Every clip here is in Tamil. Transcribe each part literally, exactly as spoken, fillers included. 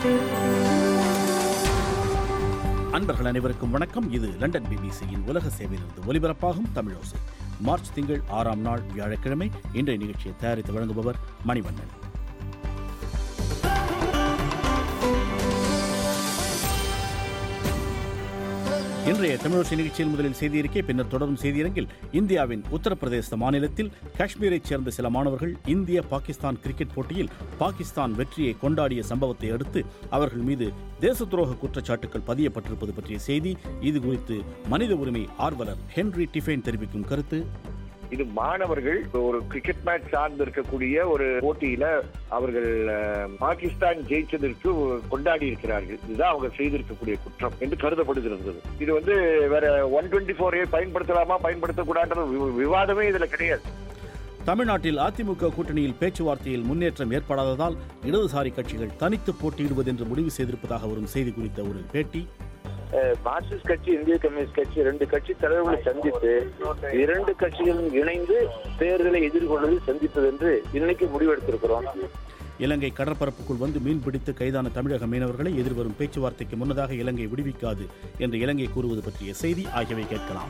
அன்பர்கள் அனைவருக்கும் வணக்கம். இது லண்டன் பிபிசியின் உலக சேவையிலிருந்து ஒலிபரப்பாகும் தமிழோசை. மார்ச் திங்கள் ஆறாம் நாள் வியாழக்கிழமை. இன்றைய நிகழ்ச்சியை தயாரித்து வழங்குபவர் மணிவண்ணன். இன்றைய தமிழோசை நிகழ்ச்சியில் முதலில் செய்தியிருக்கை, பின்னர் தொடரும் செய்தியரங்கில் இந்தியாவின் உத்தரப்பிரதேச மாநிலத்தில் காஷ்மீரைச் சேர்ந்த சில மாணவர்கள் இந்திய பாகிஸ்தான் கிரிக்கெட் போட்டியில் பாகிஸ்தான் வெற்றியை கொண்டாடிய சம்பவத்தை அடுத்து அவர்கள் மீது தேச துரோக குற்றச்சாட்டுகள் பதியப்பட்டிருப்பது பற்றிய செய்தி. இது குறித்து மனித உரிமை ஆர்வலர் ஹென்றி டிஃபைன் தெரிவிக்கும் கருத்து. இது மாணவர்கள் ஒரு கிரிக்கெட் மேட்ச் சார்ந்து இருக்கக்கூடிய ஒரு போட்டியில அவர்கள் பாகிஸ்தான் ஜெயிச்சதற்கு கொண்டாடி இருக்கிறார்கள். இதுதான் அவங்க செய்திருக்கக்கூடிய குற்றம் என்று கருதப்படுகிறது. இது வந்து வேற ஒன் டுவெண்ட்டி ஃபோர் ஏ பயன்படுத்தலாமா பயன்படுத்தக்கூடாது விவாதமே இதுல கிடையாது. தமிழ்நாட்டில் அதிமுக கூட்டணியில் பேச்சுவார்த்தையில் முன்னேற்றம் ஏற்படாததால் இடதுசாரி கட்சிகள் தனித்து போட்டியிடுவது என்று முடிவு செய்திருப்பதாக வரும் செய்தி குறித்த ஒரு பேட்டி. மார்க்சிஸ்ட் கட்சி, இந்திய கம்யூனிஸ்ட் கட்சி, இரண்டு கட்சி தலைவர்களை சந்தித்து இரண்டு கட்சிகளும் இணைந்து தேர்தலை எதிர்கொள்வது சந்திப்பது என்று இன்னைக்கு முடிவெடுத்திருக்கிறோம். இலங்கை கடற்பரப்புக்குள் வந்து மீன்பிடித்து கைதான தமிழக மீனவர்களை எதிர்வரும் பேச்சுவார்த்தைக்கு முன்னதாக இலங்கை விடுவிக்காது என்று இலங்கை கூறுவது பற்றிய செய்தி ஆகியவை கேட்கலாம்.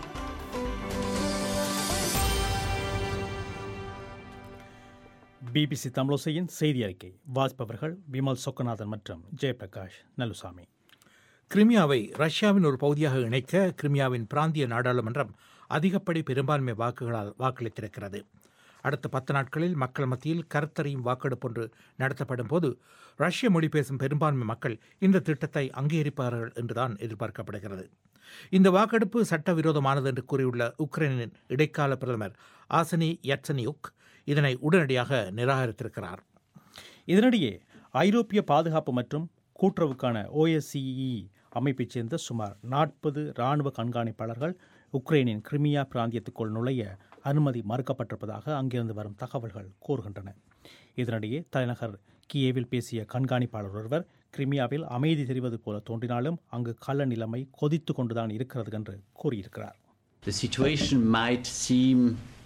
பிபிசி தமிழோசையின் செய்தி அறிக்கை வாசிப்பவர்கள் விமல் சொக்கநாதன் மற்றும் ஜெயபிரகாஷ் நலுசாமி. கிரிமியாவை ரஷ்யாவின் ஒரு பகுதியாக இணைக்க கிரிமியாவின் பிராந்திய நாடாளுமன்றம் அதிகப்படி பெரும்பான்மை வாக்குகளால் வாக்களித்திருக்கிறது. அடுத்த பத்து நாட்களில் மக்கள் மத்தியில் கருத்தறியும் வாக்கெடுப்பு ஒன்று நடத்தப்படும் போது ரஷ்ய மொழி பேசும் பெரும்பான்மை மக்கள் இந்த திட்டத்தை அங்கீகரிப்பார்கள் என்றுதான் எதிர்பார்க்கப்படுகிறது. இந்த வாக்கெடுப்பு சட்டவிரோதமானது என்று கூறியுள்ள உக்ரைனின் இடைக்கால பிரதமர் ஆசனி யட்சனியுக் இதனை உடனடியாக நிராகரித்திருக்கிறார். இதனிடையே ஐரோப்பிய பாதுகாப்பு மற்றும் கூட்டுறவுக்கான ஓஎஸ்சிஇ அமைப்பைச் சேர்ந்த சுமார் நாற்பது இராணுவ கண்காணிப்பாளர்கள் உக்ரைனின் கிரிமியா பிராந்தியத்துக்குள் நுழைய அனுமதி மறுக்கப்பட்டிருப்பதாக அங்கிருந்து வரும் தகவல்கள் கூறுகின்றன. இதனிடையே தலைநகர் கியேவில் பேசிய கண்காணிப்பாளர் ஒருவர் கிரிமியாவில் அமைதி தெரிவது போல தோன்றினாலும் அங்கு கள்ள நிலைமை கொதித்து கொண்டுதான் இருக்கிறது என்று கூறியிருக்கிறார். The situation might seem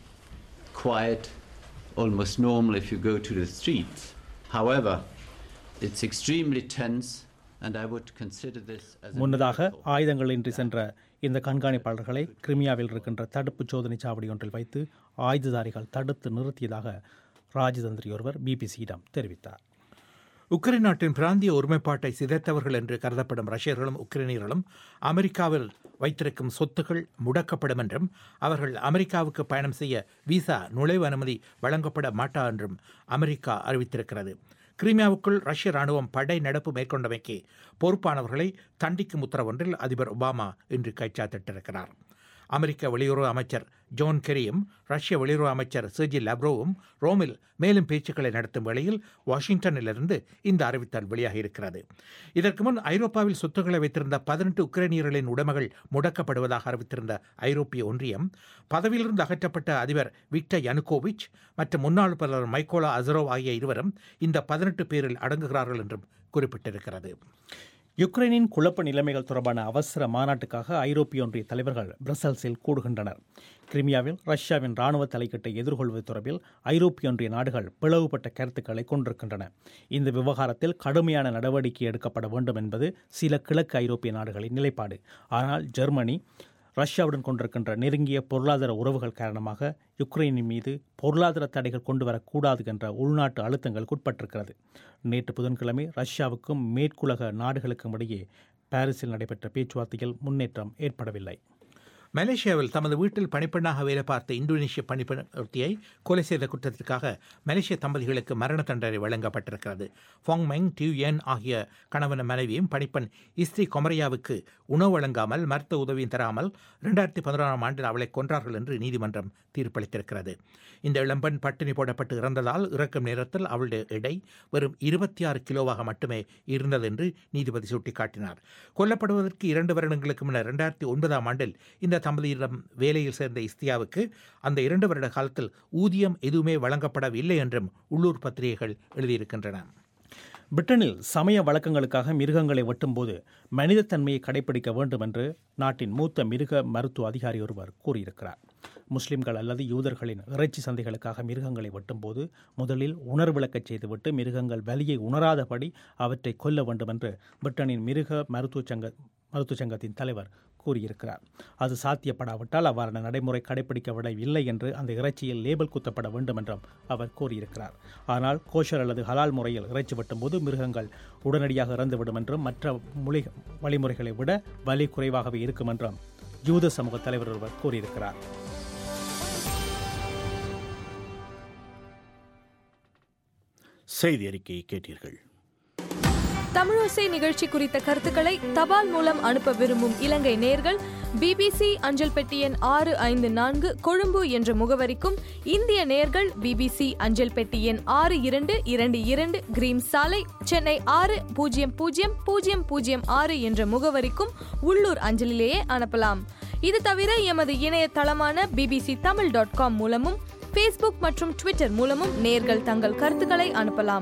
quiet, almost normal if you go to the streets. However, it's extremely tense and I would consider this as முன்னதாக ஆயுதங்களின்றி சென்ற இந்த கண்காணிப்பாளர்களை கிரிமியாவில் இருக்கின்ற தடுப்பு சோதனை சாவடி ஒன்றில் வைத்து ஆயுததாரிகள் தடுத்து நிறுத்தியதாக ராஜதந்திரி ஒருவர் பிபிசியிடம் தெரிவித்தார். உக்ரைன் நாட்டின் பிராந்திய ஒருமைப்பாட்டை சிதைத்தவர்கள் என்று கருதப்படும் ரஷ்யர்களும் உக்ரைனியர்களும் அமெரிக்காவில் வைத்திருக்கும் சொத்துக்கள் முடக்கப்படும் என்றும் அவர்கள் அமெரிக்காவுக்கு பயணம் செய்ய விசா நுழைவு அனுமதி வழங்கப்பட மாட்டா என்றும் அமெரிக்கா அறிவித்திருக்கிறது. கிரிமியாவுக்குள் ரஷ்ய ராணுவம் படை நடப்பு மேற்கொண்டமைக்கு பொறுப்பானவர்களை தண்டிக்கும் உத்தரவொன்றில் அதிபர் ஒபாமா இன்று கைச்சாத்திட்டிருக்கிறார். அமெரிக்க வெளியுறவு அமைச்சர் ஜோன் கெரியும் ரஷ்ய வெளியுறவு அமைச்சர் செர்ஜி லாவ்ரோவும் ரோமில் மேலும் பேச்சுக்களை நடத்தும் வேளையில் வாஷிங்டனிலிருந்து இந்த அறிவித்தல் வெளியாகியிருக்கிறது. இதற்கு முன் ஐரோப்பாவில் சொத்துக்களை வைத்திருந்த பதினெட்டு உக்ரைனியர்களின் உடைமைகள் முடக்கப்படுவதாக அறிவித்திருந்த ஐரோப்பிய ஒன்றியம் பதவியிலிருந்து அகற்றப்பட்ட அதிபர் விக்டர் யனுகோவிச் மற்றும் முன்னாள் பிரதமர் மைக்கோலா அசரோவ் ஆகிய இருவரும் இந்த பதினெட்டு பேரில் அடங்குகிறார்கள் என்றும் குறிப்பிட்டிருக்கிறது. யுக்ரைனின் குழப்ப நிலைமைகள் தொடர்பான அவசர மாநாட்டுக்காக ஐரோப்பிய ஒன்றிய தலைவர்கள் பிரசல்ஸில் கூடுகின்றனர். கிரிமியாவில் ரஷ்யாவின் இராணுவ தலையீட்டை எதிர்கொள்வது தொடர்பில் ஐரோப்பிய ஒன்றிய நாடுகள் பிளவுபட்ட கருத்துக்களை கொண்டிருக்கின்றன. இந்த விவகாரத்தில் கடுமையான நடவடிக்கை எடுக்கப்பட வேண்டும் என்பது சில கிழக்கு ஐரோப்பிய நாடுகளின் நிலைப்பாடு. ஆனால் ஜெர்மனி ரஷ்யாவுடன் கொண்டிருக்கின்ற நெருங்கிய பொருளாதார உறவுகள் காரணமாக யுக்ரைனின் மீது பொருளாதார தடைகள் கொண்டு வரக்கூடாது என்ற உள்நாட்டு அழுத்தங்களுக்கு உட்பட்டிருக்கிறது. நேற்று புதன்கிழமை ரஷ்யாவுக்கும் மேற்குலக நாடுகளுக்கும் இடையே பாரிஸில் நடைபெற்ற பேச்சுவார்த்தையில் முன்னேற்றம் ஏற்படவில்லை. மலேசியாவில் தமது வீட்டில் பணிப்பெண்ணாக வேலை பார்த்த இந்தோனேஷிய பணிப்பெண்ணியை கொலை செய்த குற்றத்திற்காக மலேசிய தம்பதிகளுக்கு மரண தண்டனை வழங்கப்பட்டிருக்கிறது. ஃபாங் மெங் டியூயன் ஆகிய கணவன் மனைவியும் பணிப்பெண் இஸ்திரி கொமரையாவுக்கு உணவு வழங்காமல் மருத்துவ உதவியும் தராமல் இரண்டாயிரத்தி பதினோராம் ஆண்டில் அவளை கொன்றார்கள் என்று நீதிமன்றம் தீர்ப்பளித்திருக்கிறது. இந்த இளம்பெண் பட்டினி போடப்பட்டு இறந்ததால் இறக்கும் நேரத்தில் அவளுடைய எடை வெறும் இருபத்தி ஆறு கிலோவாக மட்டுமே இருந்தது என்று நீதிபதி சுட்டிக்காட்டினார். கொல்லப்படுவதற்கு இரண்டு வருடங்களுக்கு முன்னர் இரண்டாயிரத்தி ஒன்பதாம் ஆண்டில் இந்த தம்பதியிடம் வேலையில் சேர்ந்த இஸ்தியாவுக்கு அந்த இரண்டு வருட காலத்தில் ஊதியம் எதுவுமே வழங்கப்படவில்லை என்றும் உள்ளூர் பத்திரிகைகள் எழுதியிருக்கின்றன. பிரிட்டனில் சமய வழக்கங்களுக்காக மிருகங்களை வெட்டும்போது மனிதத்தன்மையை கடைபிடிக்க வேண்டும் என்று நாட்டின் மூத்த மிருக மருத்துவ அதிகாரி ஒருவர் கூறியிருக்கிறார். முஸ்லிம்கள் அல்லது யூதர்களின் இறைச்சி சந்தைகளுக்காக மிருகங்களை வெட்டும்போது முதலில் உணர்விளக்கச் செய்துவிட்டு மிருகங்கள் வலியை உணராதபடி அவற்றை கொல்ல வேண்டும் என்று பிரிட்டனின் மிருக மருத்துவ சங்க மருத்துவ சங்கத்தின் தலைவர் கூறியிருக்கிறார். அது சாத்தியப்படாவிட்டால் அவ்வாறான நடைமுறை கடைபிடிக்கப்படவில்லை என்று அந்த இறைச்சியில் லேபிள் குத்தப்பட வேண்டும் என்றும் அவர் கூறியிருக்கிறார். ஆனால் கோஷர் அல்லது ஹலால் முறையில் இறைச்சி வெட்டும்போது மிருகங்கள் உடனடியாக இறந்துவிடும் என்றும் மற்ற மொழி வழிமுறைகளை விட வலி குறைவாகவே இருக்கும் என்றும் யூத சமூக தலைவர் ஒருவர் கூறியிருக்கிறார். செய்தி அறிக்கையை கேட்டீர்கள். தமிழோசை நிகழ்ச்சி குறித்த கருத்துக்களை தபால் மூலம் அனுப்ப விரும்பும் இலங்கை நேயர்கள் பிபிசி அஞ்சல் பெட்டி எண் ஆறு ஐந்து நான்கு கொழும்பு என்ற முகவரிக்கும், இந்திய நேயர்கள் பிபிசி அஞ்சல் பெட்டி எண் ஆறு இரண்டு இரண்டு இரண்டு கிரீம் சாலை சென்னை ஆறு பூஜ்ஜியம் பூஜ்ஜியம் பூஜ்ஜியம் பூஜ்ஜியம் ஆறு என்ற முகவரிக்கும் உள்ளூர் அஞ்சலிலேயே அனுப்பலாம். இது தவிர எமது இணையதளமான பிபிசி தமிழ் டாட் காம் மூலமும் ஃபேஸ்புக் மற்றும் ட்விட்டர் மூலமும் நேயர்கள் தங்கள் கருத்துக்களை அனுப்பலாம்.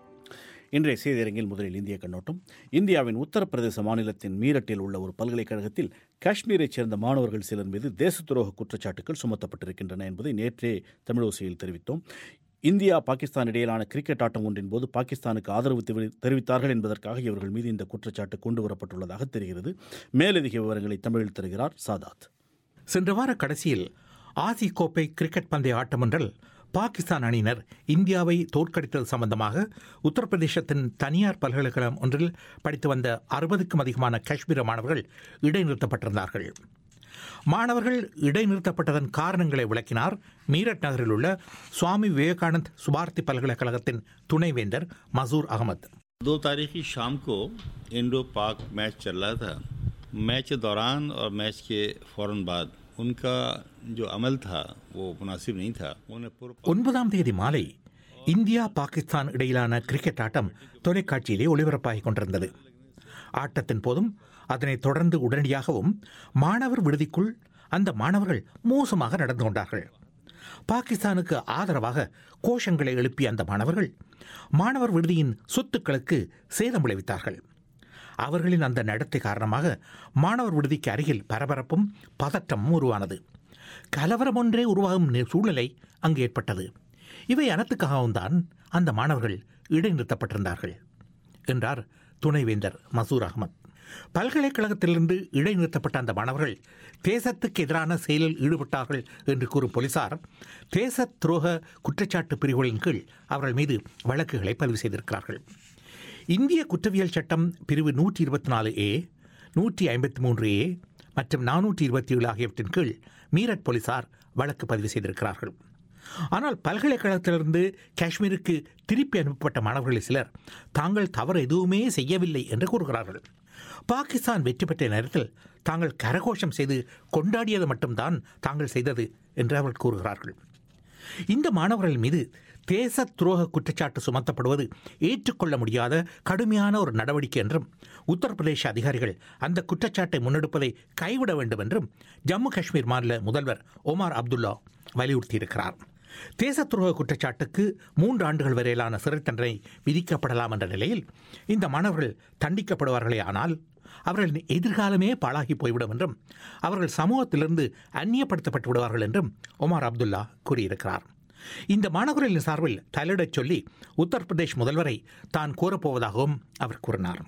இன்றைய செய்தியரங்கில் முதலில் இந்திய கண்ணோட்டம். இந்தியாவின் உத்தரப்பிரதேச மாநிலத்தின் மீரட்டில் உள்ள ஒரு பல்கலைக்கழகத்தில் காஷ்மீரைச் சேர்ந்த மாணவர்கள் சிலர் மீது தேச துரோக குற்றச்சாட்டுகள் சுமத்தப்பட்டிருக்கின்றன என்பதை நேற்றே தமிழோசையில் தெரிவித்தோம். இந்தியா பாகிஸ்தான் இடையிலான கிரிக்கெட் ஆட்டம் ஒன்றின் போது பாகிஸ்தானுக்கு ஆதரவு தெரிவித்தார்கள் என்பதற்காக இவர்கள் மீது இந்த குற்றச்சாட்டு கொண்டு வரப்பட்டுள்ளதாக தெரிகிறது. மேலதிக விவரங்களை தமிழில் தருகிறார் சாதாத். சென்ற வார கடைசியில் ஆசி கோப்பை கிரிக்கெட் பந்தய ஆட்டமொன்றில் பாகிஸ்தான் அணியினர் இந்தியாவை தோற்கடித்தது சம்பந்தமாக உத்தரப்பிரதேசத்தின் தனியார் பல்கலைக்கழகம் ஒன்றில் படித்து வந்த அறுபதுக்கும் அதிகமான காஷ்மீர மாணவர்கள் இடைநிறுத்தப்பட்டிருந்தார்கள். மாணவர்கள் இடைநிறுத்தப்பட்டதன் காரணங்களை விளக்கினார் மீரட் நகரில் உள்ள சுவாமி விவேகானந்த் சுபாரதி பல்கலைக்கழகத்தின் துணைவேந்தர் மசூர் அகமது. दो तारीख की शाम को इंडो पाक मैच चल रहा था. मैच के दौरान और मैच के फौरन बाद उनका जो अमल था वो मुनासिब नहीं था. ஒன்பதாம் தேதி மாலை இந்தியா பாகிஸ்தான் இடையிலான கிரிக்கெட் ஆட்டம் தொலைக்காட்சியிலே ஒளிபரப்பாகிக் கொண்டிருந்தது. ஆட்டத்தின் போதும் அதனைத் தொடர்ந்து உடனடியாகவும் மாணவர் விடுதிக்குள் அந்த மாணவர்கள் மோசமாக நடந்து கொண்டார்கள். பாகிஸ்தானுக்கு ஆதரவாக கோஷங்களை எழுப்பிய அந்த மாணவர்கள் மாணவர் விடுதியின் சொத்துக்களுக்கு சேதம் விளைவித்தார்கள். அவர்களின் அந்த நடத்தை காரணமாக மாணவர் விடுதிக்கு அருகில் பரபரப்பும் பதற்றமும் உருவானது. கலவரம் ஒன்றே உருவாகும் சூழ்நிலை அங்கு ஏற்பட்டது. இவை அனைத்துக்காகவும் தான் அந்த மாணவர்கள் இடைநிறுத்தப்பட்டிருந்தார்கள் என்றார் துணைவேந்தர் மசூர் அகமது. பல்கலைக்கழகத்திலிருந்து இடைநிறுத்தப்பட்ட அந்த மாணவர்கள் தேசத்துக்கு எதிரான செயலில் ஈடுபட்டார்கள் என்று கூறும் போலீசார் தேச துரோக குற்றச்சாட்டு பிரிவுகளின் கீழ் அவர்கள் மீது வழக்குகளை பதிவு செய்திருக்கிறார்கள். இந்திய குற்றவியல் சட்டம் பிரிவு நூற்றி இருபத்தி நாலு ஏ, நூற்றி ஐம்பத்தி மூன்று ஏ மற்றும் நானூற்றி இருபத்தி ஏழு ஆகியவற்றின் கீழ் மீரட் போலீசார் வழக்கு பதிவு செய்திருக்கிறார்கள். ஆனால் பல்கலைக்கழகத்திலிருந்து காஷ்மீருக்கு திருப்பி அனுப்பப்பட்ட மாணவர்கள் சிலர் தாங்கள் தவறு எதுவுமே செய்யவில்லை என்று கூறுகிறார்கள். பாகிஸ்தான் வெற்றி பெற்ற நேரத்தில் தாங்கள் கரகோஷம் செய்து கொண்டாடியது மட்டும்தான் தாங்கள் செய்தது என்று அவர்கள் கூறுகிறார்கள். இந்த மாணவர்கள் மீது தேச துரோக குற்றச்சாட்டு சுமத்தப்படுவது ஏற்றுக்கொள்ள முடியாத கடுமையான ஒரு நடவடிக்கை என்றும் உத்தரப்பிரதேச அதிகாரிகள் அந்த குற்றச்சாட்டை முன்னெடுப்பதை கைவிட வேண்டும் என்றும் ஜம்மு காஷ்மீர் மாநில முதல்வர் ஒமார் அப்துல்லா வலியுறுத்தியிருக்கிறார். தேச துரோக குற்றச்சாட்டுக்கு மூன்று ஆண்டுகள் வரையிலான சிறை தண்டனை விதிக்கப்படலாம் என்ற நிலையில் இந்த மாணவர்கள் தண்டிக்கப்படுவார்களே ஆனால் அவர்களின் எதிர்காலமே பாழாகி போய்விடும் என்றும் அவர்கள் சமூகத்திலிருந்து அந்நியப்படுத்தப்பட்டு விடுவார்கள் என்றும் ஒமார் அப்துல்லா கூறியிருக்கிறார். இந்த மாணவர்களின் சார்பில் தலையிடச் சொல்லி உத்தரப்பிரதேஷ் முதல்வரை தான் கோரப்போவதாகவும் அவர் கூறினார்.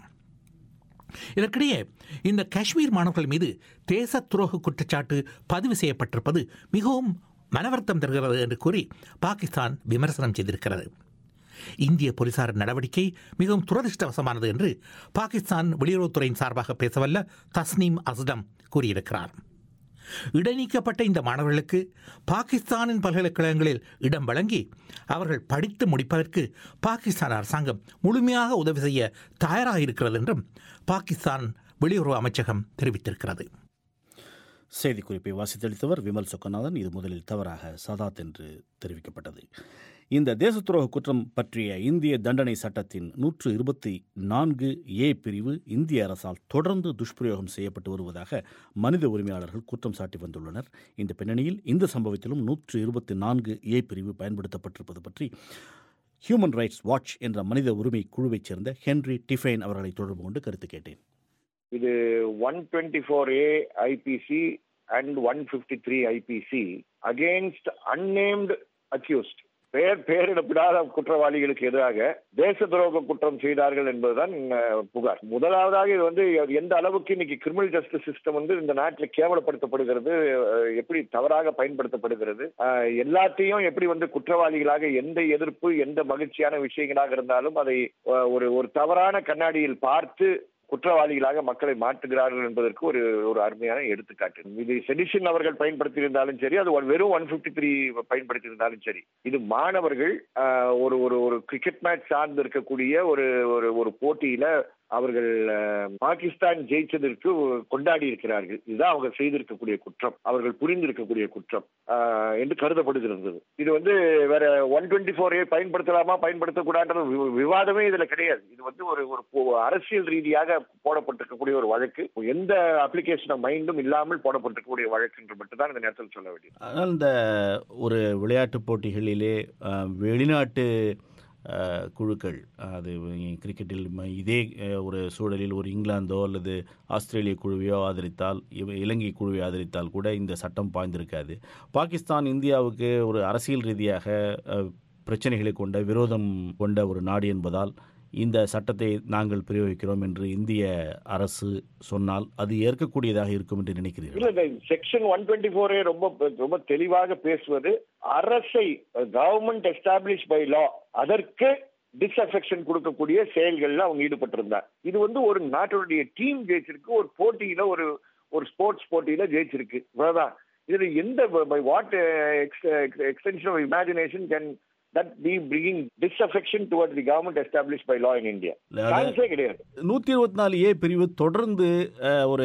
இதற்கிடையே இந்த காஷ்மீர் மாணவர்கள் மீது தேச துரோக குற்றச்சாட்டு பதிவு செய்யப்பட்டிருப்பது மிகவும் மனவருத்தம் தருகிறது என்று கூறி பாகிஸ்தான் விமர்சனம் செய்திருக்கிறது. இந்திய போலீசாரின் நடவடிக்கை மிகவும் துரதிருஷ்டவசமானது என்று பாகிஸ்தான் வெளியுறவுத்துறையின் சார்பாக பேசவல்ல தஸ்னீம் அஸ்டம் கூறியிருக்கிறார். இடைநீக்கப்பட்ட இந்த மாணவர்களுக்கு பாகிஸ்தானின் பல்கலைக்கழகங்களில் இடம் வழங்கி அவர்கள் படித்து முடிப்பதற்கு பாகிஸ்தான் அரசாங்கம் முழுமையாக உதவி செய்ய தயாராக இருக்கிறது என்றும் பாகிஸ்தான் வெளியுறவு அமைச்சகம் தெரிவித்திருக்கிறது. செய்திக்குறிப்பை வாசித்தளித்தவர் விமல் சொக்கநாதன். இது முதலில் தவறாக சதாத் என்று தெரிவிக்கப்பட்டது. இந்த தேச துரோக குற்றம் பற்றிய இந்திய தண்டனை சட்டத்தின் நூற்று இருபத்தி நான்கு ஏ பிரிவு இந்திய அரசால் தொடர்ந்து துஷ்பிரயோகம் செய்யப்பட்டு வருவதாக மனித உரிமையாளர்கள் குற்றம் சாட்டி வந்துள்ளனர். இந்த பின்னணியில் இந்த சம்பவத்திலும் நூற்று இருபத்தி நான்கு ஏ பிரிவு பயன்படுத்தப்பட்டிருப்பது பற்றி ஹியூமன் ரைட்ஸ் வாட்ச் என்ற மனித உரிமை குழுவைச் சேர்ந்த ஹென்ரி டிஃபைன் அவர்களை தொடர்பு கொண்டு கருத்து கேட்டேன். இது one twenty four A IPC and one fifty-three I P C against unnamed accused. பெயர் பெயரிடப்படாத குற்றவாளிகளுக்கு எதிராக தேச துரோக குற்றம் செய்தார்கள் என்பதுதான் புகார். முதலாவதாக இது வந்து எந்த அளவுக்கு இன்னைக்கு கிரிமினல் ஜஸ்டிஸ் சிஸ்டம் வந்து இந்த நாட்டில் கேவலப்படுத்தப்படுகிறது, எப்படி தவறாக பயன்படுத்தப்படுகிறது, எல்லாத்தையும் எப்படி வந்து குற்றவாளிகளாக எந்த எதிர்ப்பு எந்த மகிழ்ச்சியான விஷயங்களாக இருந்தாலும் அதை ஒரு ஒரு தவறான கண்ணாடியில் பார்த்து குற்றவாளிகளாக மக்களை மாற்றுகிறார்கள் என்பதற்கு ஒரு ஒரு அருமையான எடுத்துக்காட்டு. இது செடிஷன் அவர்கள் பயன்படுத்தியிருந்தாலும் சரி, அது வெறும் ஒன் பிப்டி த்ரீ பயன்படுத்தியிருந்தாலும் சரி, இது மாணவர்கள் ஒரு ஒரு ஒரு கிரிக்கெட் மேட்ச் சார்ந்து இருக்கக்கூடிய ஒரு ஒரு போட்டியில அவர்கள் பாகிஸ்தான் ஜெயிச்சதற்கு கொண்டாடி இருக்கிறார்கள். இதுதான் அவங்க செய்திருக்கக்கூடிய குற்றம், அவர்கள் புரிந்திருக்கக்கூடிய குற்றம் என்று கருதப்படுகிறது. இது வந்து வேற ஒன் டுவெண்ட்டி ஃபோர் ஏ பயன்படுத்தலாமா பயன்படுத்தக்கூடாது விவாதமே இதுல கிடையாது. இது வந்து ஒரு ஒரு அரசியல் ரீதியாக போடப்பட்டிருக்கக்கூடிய ஒரு வழக்கு, எந்த அப்ளிகேஷன் ஆஃப் மைண்டும் இல்லாமல் போடப்பட்டிருக்கக்கூடிய வழக்கு என்று மட்டும்தான் இந்த நேரத்தில் சொல்ல வேண்டியது. ஆனால் இந்த ஒரு விளையாட்டு போட்டிகளிலே வெளிநாட்டு குழுக்கள், அது கிரிக்கெட்டில் இதே ஒரு சூழலில் ஒரு இங்கிலாந்தோ அல்லது ஆஸ்திரேலிய குழுவையோ ஆதரித்தால், இலங்கை குழுவை ஆதரித்தால் கூட இந்த சட்டம் பாய்ந்திருக்காது. பாகிஸ்தான் இந்தியாவுக்கு ஒரு அரசியல் ரீதியாக பிரச்சனைகளை கொண்ட விரோதம் கொண்ட ஒரு நாடு என்பதால் இந்த சட்டத்தை நாங்கள் பிரயோகிக்கிறோம் என்று இந்திய அரசு சொன்னால் அது ஏற்கக்கூடியதாக இருக்கும் என்று நினைக்கிறீர்கள்? செக்ஷன் ஒன் டுவெண்ட்டி ஃபோர் ரொம்ப ரொம்ப தெளிவாக பேசுவது அரசை, கவர்மெண்ட் எஸ்டாப்ளிஷ் பை லா, அதற்கு டிஸ்அஃபெக்ஷன் கொடுக்கக்கூடிய செயல்கள்ல அவங்க ஈடுபட்டிருந்தார். இது வந்து ஒரு நாட்டுடைய டீம் ஜெயிச்சிருக்கு, ஒரு போட்டியில ஒரு ஒரு ஸ்போர்ட்ஸ் போட்டியில ஜெயிச்சிருக்கு, இவ்வளவுதான். இதுல எந்த what extension of imagination can that be bringing disaffection towards the government established by law in India? கிடையாது. நூற்றி இருபத்தி நாலு ஏ பிரிவு தொடர்ந்து ஒரு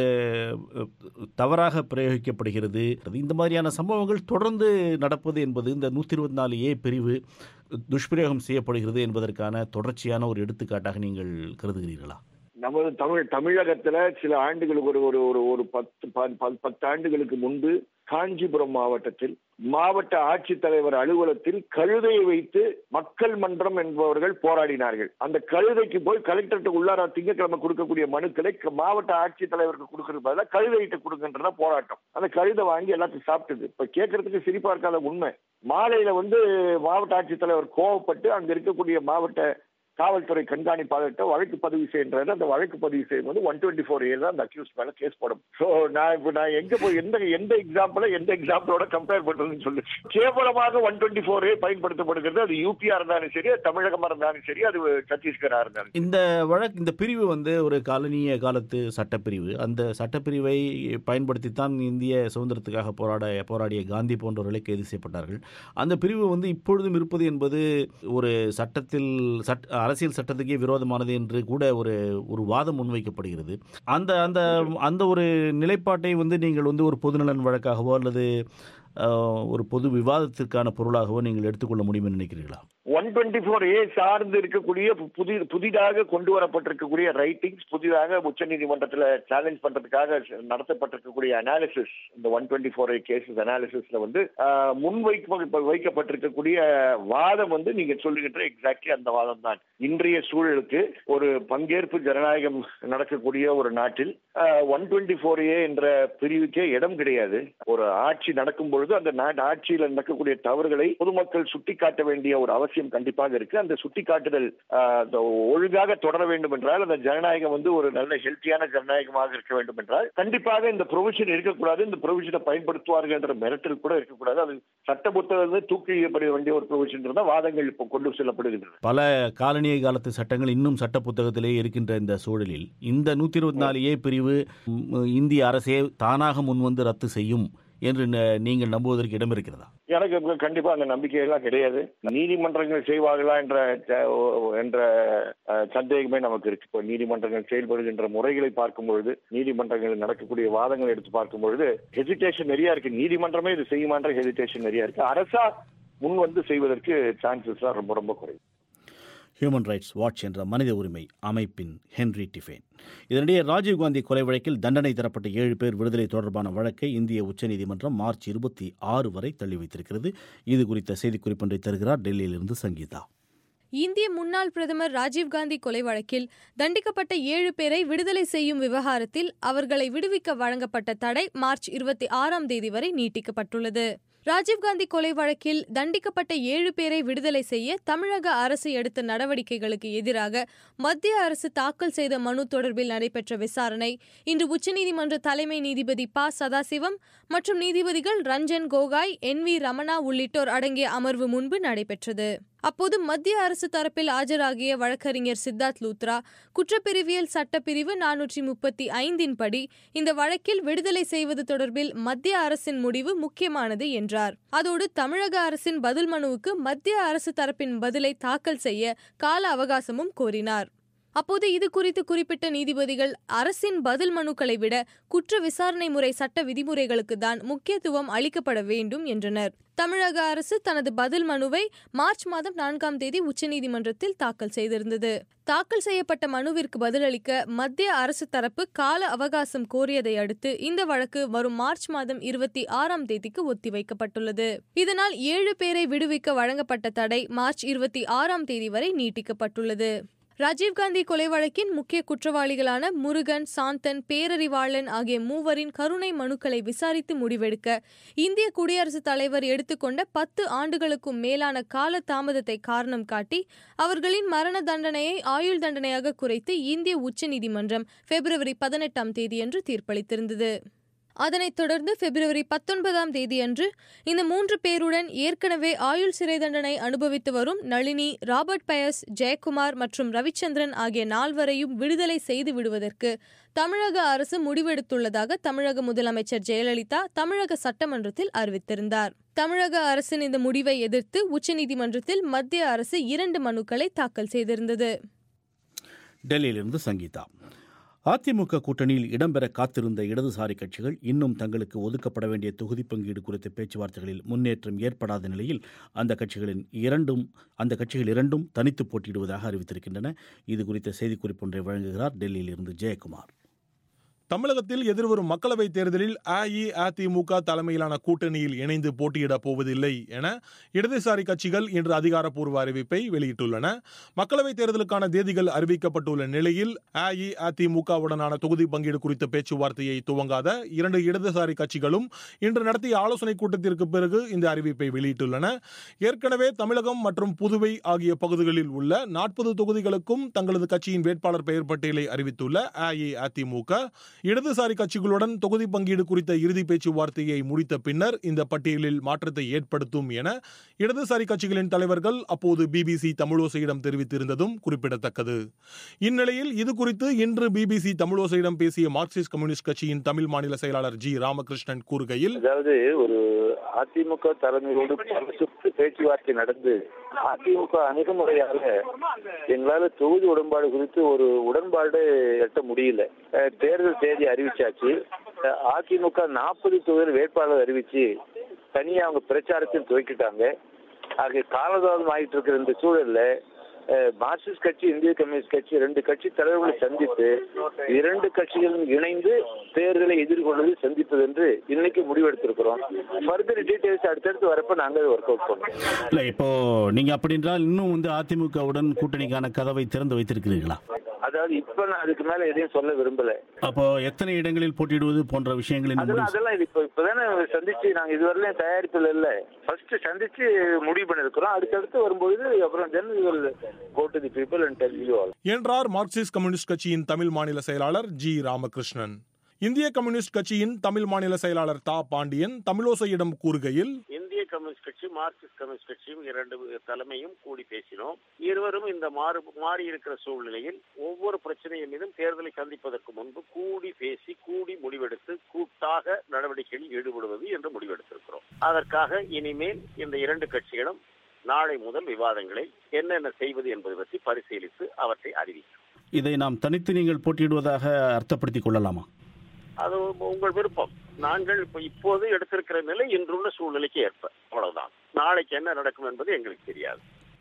தவறாக பிரயோகிக்கப்படுகிறது. இந்த மாதிரியான சம்பவங்கள் தொடர்ந்து நடப்பது என்பது இந்த நூற்றி இருபத்தி நாலு ஏ பிரிவு துஷ்பிரயோகம் செய்யப்படுகிறது என்பதற்கான தொடர்ச்சியான ஒரு எடுத்துக்காட்டாக நீங்கள் கருதுகிறீர்களா? நமது தமிழ் தமிழகத்துல சில ஆண்டுகளுக்கு ஒரு ஒரு ஒரு ஒரு பத்து பத்து ஆண்டுகளுக்கு முன்பு காஞ்சிபுரம் மாவட்டத்தில் மாவட்ட ஆட்சித்தலைவர் அலுவலகத்தில் கழுதையை வைத்து மக்கள் மன்றம் என்பவர்கள் போராடினார்கள். அந்த கழுதைக்கு போய் கலெக்டருக்கு உள்ளார திங்கட்கிழமை கொடுக்கக்கூடிய மனுக்களை மாவட்ட ஆட்சித்தலைவருக்கு கொடுக்கறது பதிலாக கழுதையிட்ட கொடுக்கின்றன போராட்டம். அந்த கழுதை வாங்கி எல்லாத்தையும் சாப்பிட்டது. இப்ப கேட்கறதுக்கு சிரிப்பா இருக்காத உண்மை. மாலையில வந்து மாவட்ட ஆட்சித்தலைவர் கோவப்பட்டு அங்க இருக்கக்கூடிய மாவட்ட காவல்துறை கண்காணிப்பாளர்கிட்ட வழக்கு பதிவு செய்யறது. அந்த வழக்கு பதிவு செய்யும் போது ஒன் டுவெண்ட்டி ஃபோர் ஏ தான் அந்த அக்யூஸ் மேல கேஸ் போடும். சோ நான் இப்ப நான் எங்க போய் எந்த எந்த எக்ஸாம்பிள எந்த எக்ஸாம்பிளோட கம்பேர் பண்றதுன்னு சொல்லு. கேவலமாக ஒன் டுவெண்ட்டி ஃபோர் ஏ பயன்படுத்தப்படுகிறது. அது யூபியா இருந்தாலும் சரி, தமிழகமா இருந்தாலும் சரி, அது சத்தீஸ்கரா இருந்தாலும். இந்த வழக்கு, இந்த பிரிவு வந்து ஒரு காலனிய காலத்து சட்டப்பிரிவு. அந்த சட்டப்பிரிவை பயன்படுத்தித்தான் இந்திய சுதந்திரத்துக்காக போராட போராடிய காந்தி போன்றவர்களை கைது செய்யப்பட்டார்கள். அந்த பிரிவு வந்து இப்பொழுதும் இருப்பது என்பது ஒரு சட்டத்தில் சட்ட அரசியல் சட்டத்துக்கே விரோதமானது என்று கூட ஒரு ஒரு வாதம் முன்வைக்கப்படுகிறது. அந்த அந்த அந்த ஒரு நிலைப்பாட்டை வந்து நீங்கள் வந்து ஒரு பொதுநலன் வழக்காகவோ அல்லது ஒரு பொது விவாதத்திற்கான பொருளாகவோ நீங்கள் எடுத்துக்கொள்ள முடியும் என்று நினைக்கிறீர்களா? ஒன் டுவெண்ட்டி ஃபோர் ஏ சார்ந்து இருக்கக்கூடிய புதி புதிதாக கொண்டு வரப்பட்டிருக்கக்கூடிய ரைட்டிங்ஸ், புதிதாக உச்ச நீதிமன்றத்தில் சேலஞ்ச் பண்றதுக்காக நடத்தப்பட்டிருக்கக்கூடிய அனாலிசிஸ், இந்த one twenty four A cases அனாலிசிஸ்ல வந்து முன்வைக்க வைக்கப்பட்டிருக்கக்கூடிய வாதம் வந்து நீங்க சொல்லுகின்ற எக்ஸாக்ட்லி அந்த வாதம் தான். இன்றைய சூழலுக்கு ஒரு பங்கேற்பு ஜனநாயகம் நடக்கக்கூடிய ஒரு நாட்டில் ஒன் டுவெண்ட்டி ஃபோர் ஏ என்ற பிரிவுக்கே இடம் கிடையாது. ஒரு ஆட்சி நடக்கும் பொழுது அந்த நாட்டு ஆட்சியில் நடக்கக்கூடிய தவறுகளை பொதுமக்கள் சுட்டிக்காட்ட வேண்டிய ஒரு அவசியம் கண்டிப்பாக இருக்கு. அந்த சுட்டிக்காட்டுதல் ஒழுங்காக தொடர வேண்டும் என்றால், அந்த ஜனநாயகம் வந்து ஒரு நல்ல ஹெல்த்தியான ஜனநாயகமாக இருக்க வேண்டும் என்றால் கண்டிப்பாக இந்த ப்ரொவிஷன் இருக்கக்கூடாது. இந்த ப்ரொவிஷனை பயன்படுத்துவார்கள் என்ற மிரட்டல் கூட இருக்கக்கூடாது. அது சட்ட புத்தகத்தில் தூக்கி எறியப்பட வேண்டிய ஒரு ப்ரொவிஷன் இருந்தால் வாதங்கள் இப்போ கொண்டு செல்லப்படுகின்றன. பல காலனிய காலத்து சட்டங்கள் இன்னும் சட்ட புத்தகத்திலே இருக்கின்ற இந்த சூழலில் இந்த நூத்தி இருபத்தி நாலு ஏ பிரிவு இந்திய அரசே தானாக முன்வந்து ரத்து செய்யும் என்று நீங்கள் நம்புவதற்கு இடம் இருக்கிறதா? எனக்கு கண்டிப்பா அந்த நம்பிக்கையெல்லாம் கிடையாது. நீதிமன்றங்கள் செய்வார்களா என்ற என்ற சந்தேகமே நமக்கு இருக்கு. இப்போ நீதிமன்றங்கள் செயல்படுகின்ற முறைகளை பார்க்கும் பொழுது, நீதிமன்றங்கள் நடக்கக்கூடிய வாதங்களை எடுத்து பார்க்கும் பொழுது ஹெசிடேஷன் நிறைய இருக்கு. நீதிமன்றமே இது செய்யுமான்ற ஹெசிடேஷன் நிறைய இருக்கு. அரசா முன் வந்து செய்வதற்கு சான்சஸ் ரொம்ப ரொம்ப குறைவு. ஹியூமன் ரைட்ஸ் வாட்ச் என்ற மனித உரிமை அமைப்பின் ஹென்ரி டிஃபேன். இதனிடையே ராஜீவ்காந்தி கொலை வழக்கில் தண்டனை தரப்பட்ட ஏழு பேர் விடுதலை தொடர்பான வழக்கை இந்திய உச்சநீதிமன்றம் மார்ச் இருபத்தி ஆறு வரை தள்ளி வைத்திருக்கிறது. இது குறித்த செய்திக்குறிப்பொன்றை தருகிறார் டெல்லியிலிருந்து சங்கீதா. இந்திய முன்னாள் பிரதமர் ராஜீவ்காந்தி கொலை வழக்கில் தண்டிக்கப்பட்ட ஏழு பேரை விடுதலை செய்யும் விவகாரத்தில் அவர்களை விடுவிக்க வழங்கப்பட்ட தடை மார்ச் இருபத்தி ஆறாம் தேதி வரை நீட்டிக்கப்பட்டுள்ளது. ராஜீவ்காந்தி கொலை வழக்கில் தண்டிக்கப்பட்ட ஏழு பேரை விடுதலை செய்ய தமிழக அரசு எடுத்த நடவடிக்கைகளுக்கு எதிராக மத்திய அரசு தாக்கல் செய்த மனு தொடர்பில் நடைபெற்ற விசாரணை இன்று உச்சநீதிமன்ற தலைமை நீதிபதி ப சதாசிவம் மற்றும் நீதிபதிகள் ரஞ்சன் கோகாய், என் வி ரமணா உள்ளிட்டோர் அடங்கிய அமர்வு முன்பு நடைபெற்றது. அப்போது மத்திய அரசு தரப்பில் ஆஜராகிய வழக்கறிஞர் சித்தார்த் லூத்ரா குற்றப்பிரிவியல் சட்டப்பிரிவு நானூற்றி முப்பத்தி ஐந்தின் படி இந்த வழக்கில் விடுதலை செய்வது தொடர்பில் மத்திய அரசின் முடிவு முக்கியமானது என்றார். அதோடு தமிழக அரசின் பதில் மனுவுக்கு மத்திய அரசு தரப்பின் பதிலை தாக்கல் செய்ய கால அவகாசமும் கோரினார். அப்போது இது குறித்து குறிப்பிட்ட நீதிபதிகள் அரசின் பதில் மனுக்களை விட குற்ற விசாரணை முறை சட்ட விதிமுறைகளுக்கு தான் முக்கியத்துவம் அளிக்கப்பட வேண்டும் என்றனர். தமிழக அரசு தனது பதில் மனுவை மார்ச் மாதம் நான்காம் தேதி உச்சநீதிமன்றத்தில் தாக்கல் செய்திருந்தது. தாக்கல் செய்யப்பட்ட மனுவிற்கு பதிலளிக்க மத்திய அரசு தரப்பு கால அவகாசம் கோரியதை அடுத்து இந்த வழக்கு வரும் மார்ச் மாதம் இருபத்தி ஆறாம் தேதிக்கு ஒத்திவைக்கப்பட்டுள்ளது. இதனால் ஏழு பேரை விடுவிக்க வழங்கப்பட்ட தடை மார்ச் இருபத்தி ஆறாம் தேதி வரை நீட்டிக்கப்பட்டுள்ளது. ராஜீவ்காந்தி கொலை வழக்கின் முக்கிய குற்றவாளிகளான முருகன், சாந்தன், பேரறிவாளன் ஆகிய மூவரின் கருணை மனுக்களை விசாரித்து முடிவெடுக்க இந்திய குடியரசுத் தலைவர் எடுத்துக்கொண்ட பத்து ஆண்டுகளுக்கும் மேலான கால தாமதத்தை காரணம் காட்டி அவர்களின் மரண தண்டனையை ஆயுள் தண்டனையாக குறைத்து இந்திய உச்சநீதிமன்றம் பிப்ரவரி பதினெட்டாம் தேதியன்று தீர்ப்பளித்திருந்தது. அதனைத் தொடர்ந்து பிப்ரவரி பத்தொன்பதாம் தேதியன்று இந்த மூன்று பேருடன் ஏற்கனவே ஆயுள் சிறை தண்டனை அனுபவித்து வரும் நளினி, ராபர்ட் பயஸ், ஜெயக்குமார் மற்றும் ரவிச்சந்திரன் ஆகிய நால்வரையும் விடுதலை செய்து விடுவதற்கு தமிழக அரசு முடிவெடுத்துள்ளதாக தமிழக முதலமைச்சர் ஜெயலலிதா தமிழக சட்டமன்றத்தில் அறிவித்திருந்தார். தமிழக அரசின் இந்த முடிவை எதிர்த்து உச்சநீதிமன்றத்தில் மத்திய அரசு இரண்டு மனுக்களை தாக்கல் செய்திருந்தது. டெல்லியிலிருந்து சங்கீதா. அதிமுக கூட்டணியில் இடம்பெற காத்திருந்த இடதுசாரி கட்சிகள் இன்னும் தங்களுக்கு ஒதுக்கப்பட வேண்டிய தொகுதி பங்கீடு குறித்த பேச்சுவார்த்தைகளில் முன்னேற்றம் ஏற்படாத நிலையில் அந்த கட்சிகளின் இரண்டும் அந்த கட்சிகள் இரண்டும் தனித்து போட்டியிடுவதாக அறிவித்திருக்கின்றன. இது குறித்த செய்திக்குறிப்பு ஒன்றை வழங்குகிறார் டெல்லியிலிருந்து ஜெயக்குமார். தமிழகத்தில் எதிர்வரும் மக்களவைத் தேர்தலில் அஇஅதிமுக தலைமையிலான கூட்டணியில் இணைந்து போட்டியிடப் போவதில்லை என இடதுசாரி கட்சிகள் இன்று அதிகாரப்பூர்வ அறிவிப்பை வெளியிட்டுள்ளன. மக்களவைத் தேர்தலுக்கான தேதிகள் அறிவிக்கப்பட்டுள்ள நிலையில் அஇஅதிமுகவுடனான தொகுதி பங்கீடு குறித்த பேச்சுவார்த்தையை துவங்காத இரண்டு இடதுசாரி கட்சிகளும் இன்று நடத்திய ஆலோசனைக் கூட்டத்திற்கு பிறகு இந்த அறிவிப்பை வெளியிட்டுள்ளன. ஏற்கனவே தமிழகம் மற்றும் புதுவை ஆகிய பகுதிகளில் உள்ள நாற்பது தொகுதிகளுக்கும் தங்களது கட்சியின் வேட்பாளர் பெயர் பட்டியலை அறிவித்துள்ள அஇஅதிமுக இடதுசாரி கட்சிகளுடன் தொகுதி பங்கீடு குறித்த இறுதி பேச்சுவார்த்தையை முடித்த பின்னர் இந்த பட்டியலில் மாற்றத்தை ஏற்படுத்தும் என இடதுசாரி கட்சிகளின் தலைவர்கள் அப்போது பிபிசி தமிழோசையிடம் தெரிவித்திருந்ததும் குறிப்பிடத்தக்கது. இந்நிலையில் இது குறித்து இன்று பிபிசி தமிழோசையிடம் பேசிய மார்க்சிஸ்ட் கம்யூனிஸ்ட் கட்சியின் தமிழ் மாநில செயலாளர் ஜி ராமகிருஷ்ணன் கூறுகையில், அதாவது ஒரு அதிமுக தலைமையோடு சுற்று பேச்சுவார்த்தை நடந்து அதிமுக அணுகுமுறையாக எங்களால தொகுதி உடன்பாடு குறித்து ஒரு உடன்பாடு எட்ட முடியல. தேர்தல் தேதி அறிவிச்சாச்சு. அதிமுக நாற்பது தொகுதியில் வேட்பாளர் அறிவிச்சு தனியா அவங்க பிரச்சாரத்தில் துவக்கிட்டாங்க. ஆகிய காலதாமதம் ஆகிட்டு இருக்கிற இந்த சூழல்ல மார்க்சிஸ்ட் கட்சி, இந்திய கம்யூனிஸ்ட் கட்சி ரெண்டு கட்சி தலைவர்களை சந்தித்து இரண்டு கட்சிகளும் இணைந்து தேர்தலை எதிர்கொள்வது சந்திப்பது என்று இன்னைக்கு முடிவெடுத்திருக்கிறோம். ஃபர்தர் டீடைல்ஸ் அடுத்தடுத்து வரப்ப நாங்கள் ஒர்க் அவுட் பண்ணுவோம். இல்ல, இப்போ நீங்க அப்படி என்றால் இன்னும் வந்து அதிமுகவுடன் கூட்டணிக்கான கதவை திறந்து வைத்திருக்கிறீர்களா? அதாவது இப்ப நான் அதுக்கு மேல எதையும் சொல்ல விரும்பல. அப்போ எத்தனை இடங்களில் போட்டியிடுவது போன்ற விஷயங்களின் அதெல்லாம் இப்ப இப்பதானே சந்திச்சு நாங்க இதுவரையிலும் தயாரிப்புல இல்ல. ஃபர்ஸ்ட் சந்திச்சு முடிவு பண்ணிருக்கிறோம். அடுத்தடுத்து வரும்போது அப்புறம் then we will go to the people and tell you all என்றார் மார்க்சிஸ்ட் கம்யூனிஸ்ட் கட்சியின் தமிழ் மாநில செயலாளர் ஜி ராமகிருஷ்ணன். இந்திய கம்யூனிஸ்ட் கட்சியின் தமிழ் மாநில செயலாளர் தா பாண்டியன் தமிழோசையிடம் கூறுகையில், இந்திய கம்யூனிஸ்ட் கட்சி மார்க்சிஸ்ட் கம்யூனிஸ்ட் கட்சியும் இரண்டு தலைமையும் கூடி பேசினோம். இருவரும் இந்த மாறு மாறி இருக்கிற சூழ்நிலையில் ஒவ்வொரு பிரச்சனையின் மீதும் தேர்தலை சந்திப்பதற்கு முன்பு கூடி பேசி கூடி முடிவெடுத்து கூட்டாக நடவடிக்கைகளில் ஈடுபடுவது என்று முடிவெடுத்திருக்கிறோம். அதற்காக இனிமேல் இந்த இரண்டு கட்சிகளும் நாளை முதல் விவாதங்களை என்னென்ன செய்வது என்பது பற்றி பரிசீலித்து அவற்றை அறிவிக்கும். இதை நாம் தனித்து நீங்கள் போட்டியிடுவதாக அர்த்தப்படுத்திக் கொள்ளலாமா? அது உங்கள் விருப்பம். நாங்கள் இப்ப இப்போது எடுத்திருக்கிற நிலை இன்றுள்ள சூழ்நிலைக்கு ஏற்ப, அவ்வளவுதான். நாளைக்கு என்ன நடக்கும் என்பது எங்களுக்கு தெரியாது.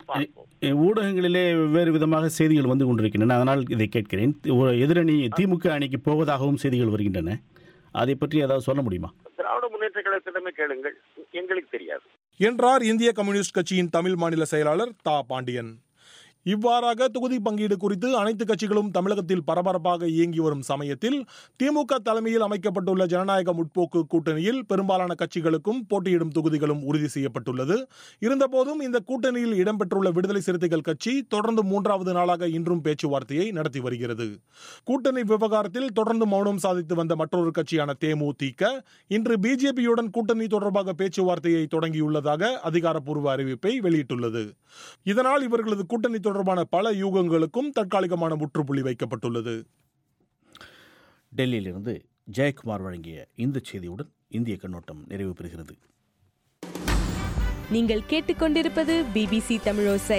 ஊடகங்களிலே வெவ்வேறு விதமாக செய்திகள் வந்து கொண்டிருக்கின்றன. அதனால் இதை கேட்கிறேன். எதிரணி திமுக அணிக்கு போவதாகவும் செய்திகள் வருகின்றன. அதை பற்றி ஏதாவது சொல்ல முடியுமா? திராவிட முன்னேற்ற கழகத்திடமே கேளுங்கள், எங்களுக்கு தெரியாது என்றார் இந்திய கம்யூனிஸ்ட் கட்சியின் தமிழ் மாநில செயலாளர் தா பாண்டியன். இவ்வாறாக தொகுதி பங்கீடு குறித்து அனைத்து கட்சிகளும் தமிழகத்தில் பரபரப்பாக இயங்கி வரும் சமயத்தில் திமுக தலைமையில் அமைக்கப்பட்டுள்ள ஜனநாயக முற்போக்கு கூட்டணியில் பெரும்பாலான கட்சிகளுக்கும் போட்டியிடும் தொகுதிகளும் உறுதி செய்யப்பட்டுள்ளது. இருந்தபோதும் இந்த கூட்டணியில் இடம்பெற்றுள்ள விடுதலை சிறுத்தைகள் கட்சி தொடர்ந்து மூன்றாவது நாளாக இன்றும் பேச்சுவார்த்தையை நடத்தி வருகிறது. கூட்டணி விவகாரத்தில் தொடர்ந்து மௌனம் சாதித்து வந்த மற்றொரு கட்சியான தேமுதிக இன்று பிஜேபியுடன் கூட்டணி தொடர்பாக பேச்சுவார்த்தையை தொடங்கியுள்ளதாக அதிகாரப்பூர்வ அறிவிப்பை வெளியிட்டுள்ளது. இதனால் இவர்களது கூட்டணி தொடர்பான பல யூகங்களுக்கும் தற்காலிகமான முற்றுப்புள்ளி வைக்கப்பட்டுள்ளது. டெல்லியிலிருந்து ஜெயக்குமார் வழங்கிய இந்த செய்தியுடன் இந்திய கண்ணோட்டம் நிறைவு பெறுகிறது. நீங்கள் கேட்டுக்கொண்டிருப்பது பிபிசி தமிழோசை.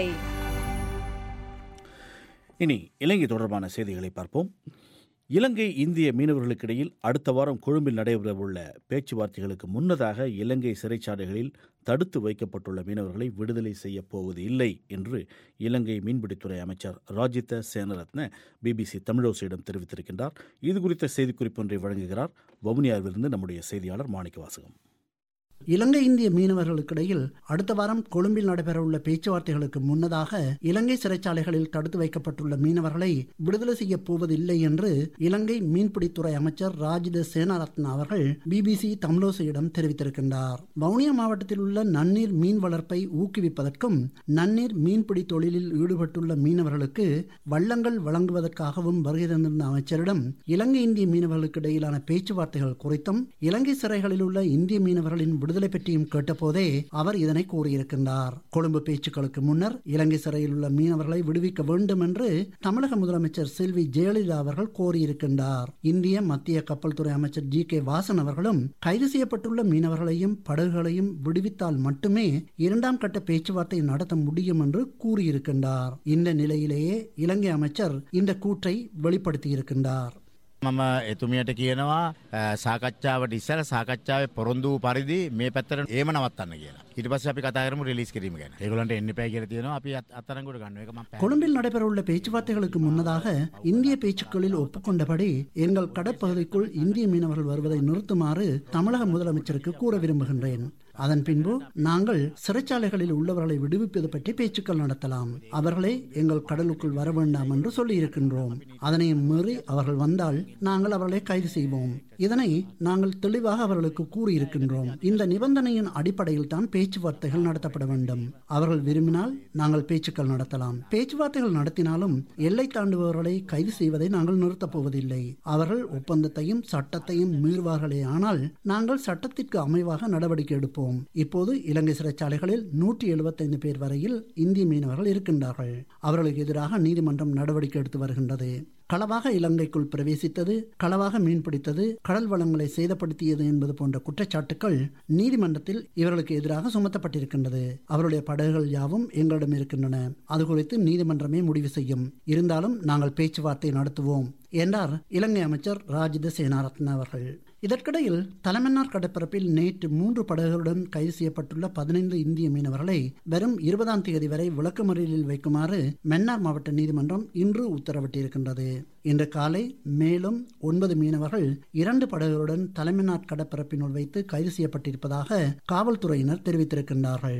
இனி இலங்கை தொடர்பான செய்திகளை பார்ப்போம். இலங்கை இந்திய மீனவர்களுக்கிடையில் அடுத்த வாரம் கொழும்பில் நடைபெறவுள்ள பேச்சுவார்த்தைகளுக்கு முன்னதாக இலங்கை சிறைச்சாலைகளில் தடுத்து வைக்கப்பட்டுள்ள மீனவர்களை விடுதலை செய்யப் போவது இல்லை என்று இலங்கை மீன்பிடித்துறை அமைச்சர் ராஜித சேனரத்ன பிபிசி தமிழோசையிடம் தெரிவித்திருக்கின்றார். இது குறித்த செய்திக்குறிப்பு ஒன்றை வழங்குகிறார் வவுனியாவிலிருந்து நம்முடைய செய்தியாளர் மாணிக்க வாசகம். இலங்கை இந்திய மீனவர்களுக்கிடையில் அடுத்த வாரம் கொழும்பில் நடைபெறவுள்ள பேச்சுவார்த்தைகளுக்கு முன்னதாக இலங்கை சிறைச்சாலைகளில் தடுத்து வைக்கப்பட்டுள்ள மீனவர்களை விடுதலை செய்யப் போவதில்லை என்று இலங்கை மீன்பிடித்துறை அமைச்சர் ராஜித சேனாரத்ன அவர்கள் பிபிசி தமிழோசையிடம் தெரிவித்திருக்கின்றார். வவுனியா மாவட்டத்தில் உள்ள நன்னீர் மீன் வளர்ப்பை ஊக்குவிப்பதற்கும் நன்னீர் மீன்பிடி தொழிலில் ஈடுபட்டுள்ள மீனவர்களுக்கு வள்ளங்கள் வழங்குவதற்காகவும் வருகை தந்திருந்த அமைச்சரிடம் இலங்கை இந்திய மீனவர்களுக்கு இடையிலான பேச்சுவார்த்தைகள் குறித்தும் இலங்கை சிறைகளில் உள்ள இந்திய மீனவர்களின் விடுதலை பற்றியும் கேட்டபோதே அவர் இதனை கூறியிருக்கின்றார். கொழும்பு பேச்சுக்களுக்கு முன்னர் இலங்கை சிறையில் உள்ள மீனவர்களை விடுவிக்க வேண்டும் என்று தமிழக முதலமைச்சர் செல்வி ஜெயலலிதா அவர்கள் கோரியிருக்கின்றார். இந்திய மத்திய கப்பல் துறை அமைச்சர் ஜி கே வாசன் அவர்களும் கைது செய்யப்பட்டுள்ள மீனவர்களையும் படகுகளையும் விடுவித்தால் மட்டுமே இரண்டாம் கட்ட பேச்சுவார்த்தை நடத்த முடியும் என்று கூறியிருக்கின்றார். இந்த நிலையிலேயே இலங்கை அமைச்சர் இந்த கூற்றை வெளிப்படுத்தியிருக்கின்றார். මම එතුමියට කියනවා සාකච්ඡාවට ඉස්සර සාකච්ඡාවේ පොරොන්දු පරිදි මේ පැත්තට ඒම නවත්තන්න කියලා. ඊට පස්සේ අපි කතා කරමු රිලීස් කිරීම ගැන. ඒගොල්ලන්ට එන්න එපා කියලා තියෙනවා. අපි අත්අඩංගුවට ගන්නවා. ඒක මම கொழும்பில் நடைபெறவுள்ள பேச்சுவார்த்தைகளுக்கு முன்னதாக இந்திய பேச்சுக்களில் ஒப்புக்கொண்டபடி எங்கள் கடற்பகுதிக்குள் இந்திய மீனவர்கள் வருவதை நிறுத்துமாறு தமிழக முதலமைச்சருக்கு கூற விரும்புகின்றேன். அதன் பின்பு நாங்கள் சிறைச்சாலைகளில் உள்ளவர்களை விடுவிப்பது பற்றி பேச்சுக்கள் நடத்தலாம். அவர்களை எங்கள் கடலுக்குள் வர வேண்டாம் என்று சொல்லி இருக்கின்றோம். அதனை மீறி அவர்கள் வந்தால் நாங்கள் அவர்களை கைது செய்வோம். இதனை நாங்கள் தெளிவாக அவர்களுக்கு கூறியிருக்கின்றோம். இந்த நிபந்தனையின் அடிப்படையில் தான் பேச்சுவார்த்தைகள் நடத்தப்பட வேண்டும். அவர்கள் விரும்பினால் நாங்கள் பேச்சுக்கள் நடத்தலாம். பேச்சுவார்த்தைகள் நடத்தினாலும் எல்லை தாண்டுபவர்களை கைது செய்வதை நாங்கள் நிறுத்தப் போவதில்லை. அவர்கள் ஒப்பந்தத்தையும் சட்டத்தையும் மீறுவார்களே ஆனால் நாங்கள் சட்டத்திற்கு அமைவாக நடவடிக்கை எடுப்போம். இப்போது இலங்கை சிறைச்சாலைகளில் நூற்றி எழுபத்தி ஐந்து பேர் வரையில் இந்திய மீனவர்கள் இருக்கின்றார்கள். அவர்களுக்கு எதிராக நீதிமன்றம் நடவடிக்கை எடுத்து வருகின்றது. களவாக இலங்கைக்குள் பிரவேசித்தது, களவாக மீன்பிடித்தது, கடல் வளங்களை சேதப்படுத்தியது என்பது போன்ற குற்றச்சாட்டுக்கள் நீதிமன்றத்தில் இவர்களுக்கு எதிராக சுமத்தப்பட்டிருக்கின்றது. அவருடைய படகுகள் யாவும் எங்களிடம் இருக்கின்றன. அது குறித்து நீதிமன்றமே முடிவு செய்யும். இருந்தாலும் நாங்கள் பேச்சுவார்த்தை நடத்துவோம் என்றார் இலங்கை அமைச்சர் ராஜித சேனாரத்ன அவர்கள். இதற்கிடையில் தலைமன்னார் கடற்பரப்பில் நேற்று மூன்று படகுகளுடன் கைது செய்யப்பட்டுள்ள பதினைந்து இந்திய மீனவர்களை வரும் இருபதாம் தேதி வரை விளக்கமறியலில் வைக்குமாறு மன்னார் மாவட்ட நீதிமன்றம் இன்று உத்தரவிட்டிருக்கின்றது. இன்று காலை மேலும் ஒன்பது மீனவர்கள் இரண்டு படகுகளுடன் தலைமன்னார் கடற்பரப்பினுள் வைத்து கைது செய்யப்பட்டிருப்பதாக காவல்துறையினர் தெரிவித்திருக்கின்றார்கள்.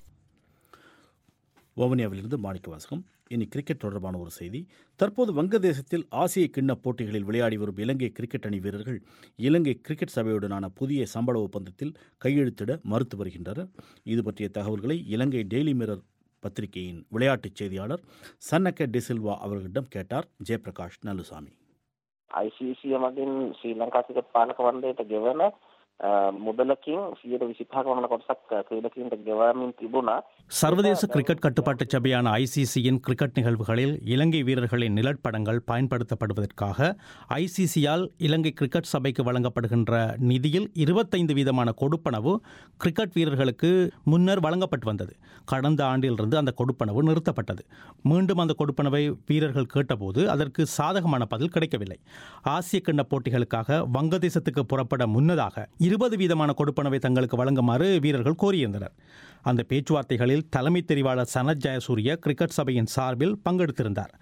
வவுனியாவிலிருந்து மாணிக்க வாசகம். இனி கிரிக்கெட் தொடர்பான ஒரு செய்தி. தற்போது வங்கதேசத்தில் ஆசிய கிண்ண போட்டிகளில் விளையாடி வரும் இலங்கை கிரிக்கெட் அணி வீரர்கள் இலங்கை கிரிக்கெட் சபையுடனான புதிய சம்பள ஒப்பந்தத்தில் கையெழுத்திட மறுத்து வருகின்றனர். இது பற்றிய தகவல்களை இலங்கை டெய்லி மிரர் பத்திரிகையின் விளையாட்டுச் செய்தியாளர் சன்னக்க டிசில்வா அவர்களிடம் கேட்டார் ஜெயபிரகாஷ் நலுசாமி. ஐசிசி மகின் ஸ்ரீலங்கா கிரிக்கெட் பாலக வந்தேට ගෙවන முதலකින් සියයට විසිපහක වමන කොටසක් ක්‍රීඩකයන්ට ගෙවමින් තිබුණා. சர்வதேச கிரிக்கெட் கட்டுப்பாட்டு சபையான ஐசிசியின் கிரிக்கெட் நிகழ்வுகளில் இலங்கை வீரர்களின் நிழற்படங்கள் பயன்படுத்தப்படுவதற்காக ஐசிசியால் இலங்கை கிரிக்கெட் சபைக்கு வழங்கப்படுகின்ற நிதியில் இருபத்தைந்து வீதமான கொடுப்பனவு கிரிக்கெட் வீரர்களுக்கு முன்னர் வழங்கப்பட்டு வந்தது. கடந்த ஆண்டிலிருந்து அந்த கொடுப்பனவு நிறுத்தப்பட்டது. மீண்டும் அந்த கொடுப்பனவை வீரர்கள் கேட்டபோது அதற்கு சாதகமான பதில் கிடைக்கவில்லை. ஆசிய கிண்ண போட்டிகளுக்காக வங்கதேசத்துக்கு புறப்பட முன்னதாக இருபது வீதமான கொடுப்பனவை தங்களுக்கு வழங்குமாறு வீரர்கள் கோரியிருந்தனர். அந்த பேச்சுவார்த்தைகளில் தலைமை தெரிவாளர் சனத் ஜெயசூரிய கிரிக்கெட் சபையின் சார்பில் பங்கெடுத்திருந்தார்.